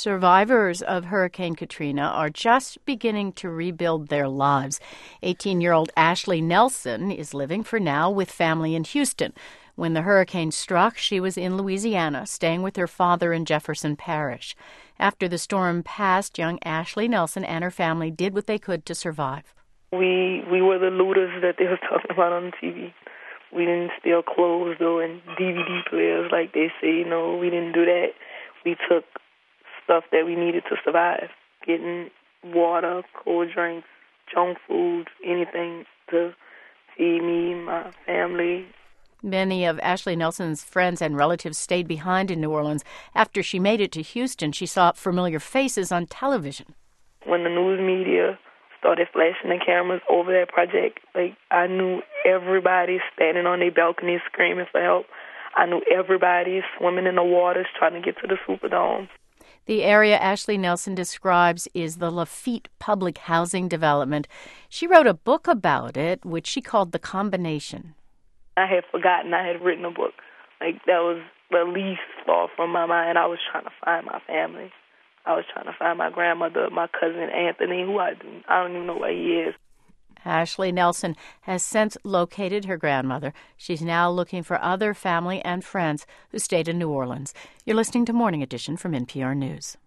Survivors of Hurricane Katrina are just beginning to rebuild their lives. 18-year-old Ashley Nelson is living for now with family in Houston. When the hurricane struck, she was in Louisiana, staying with her father in Jefferson Parish. After the storm passed, young Ashley Nelson and her family did what they could to survive. We were the looters that they were talking about on TV. We didn't steal clothes, though, and DVD players like they say. No, we didn't do that. We took stuff that we needed to survive, getting water, cold drinks, junk food, anything to feed me, my family. Many of Ashley Nelson's friends and relatives stayed behind in New Orleans. After she made it to Houston, she saw familiar faces on television. When the news media started flashing the cameras over that project, I knew everybody standing on their balconies screaming for help. I knew everybody swimming in the waters trying to get to the Superdome. The area Ashley Nelson describes is the Lafitte Public Housing Development. She wrote a book about it, which she called The Combination. I had forgotten I had written a book. That was the least far from my mind. I was trying to find my family. I was trying to find my grandmother, my cousin Anthony, who I don't even know where he is. Ashley Nelson has since located her grandmother. She's now looking for other family and friends who stayed in New Orleans. You're listening to Morning Edition from NPR News.